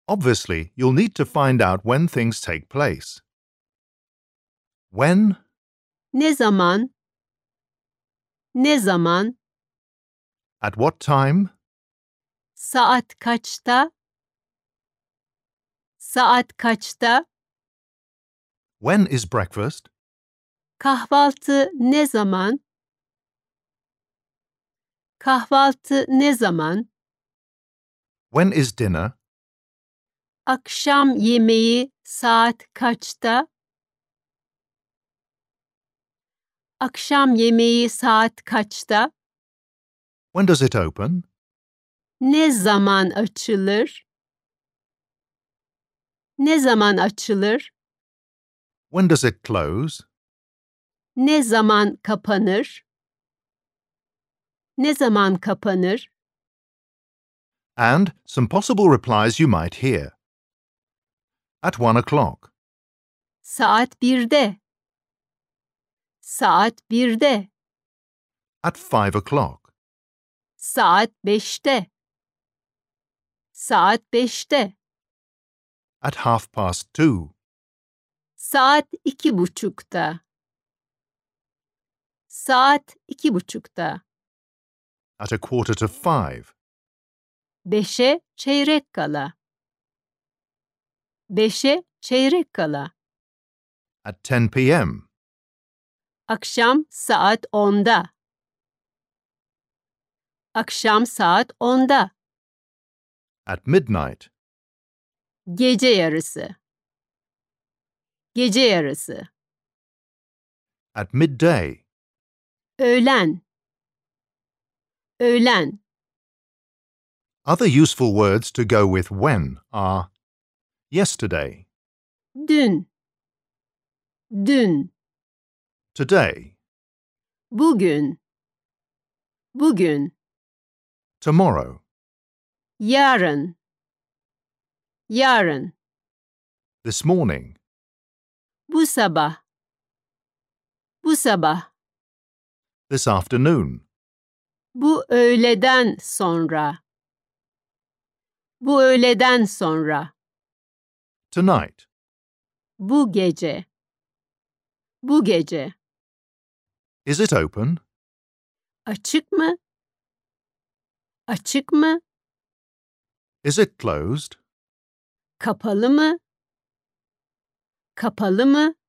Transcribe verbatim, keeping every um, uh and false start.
Obviously, you'll need to find out when things take place. When, Ne zaman? Ne zaman? at what time, Saat kaçta? Saat kaçta? when is breakfast, Kahvaltı ne zaman? Kahvaltı ne zaman? when is dinner, Akşam yemeği saat kaçta? Akşam yemeği saat kaçta? when does it open, Ne zaman açılır? Ne zaman açılır? when does it close, Ne zaman kapanır? Ne zaman kapanır? and some possible replies you might hear. At one o'clock, Saat birde. Saat birde. at five o'clock, Saat beşte. Saat beşte. at half past two, Saat iki buçukta. Saat iki buçukta. at a quarter to five, Beşe çeyrek kala. Beşe çeyrek kala. at ten p m, Akşam saat onda. Akşam saat onda. at midnight, Gece yarısı. Gece yarısı. at midday, Öğlen. Öğlen. Other useful words to go with when are yesterday, Dün. Dün. today, Bugün. Bugün. tomorrow, Yarın. Yarın. this morning, Bu sabah. Bu sabah. this afternoon, Bu öğleden sonra. Bu öğleden sonra. tonight, Bu gece. Bu gece. is it open, Açık mı? Açık mı? is it closed, Kapalı mı? Kapalı mı?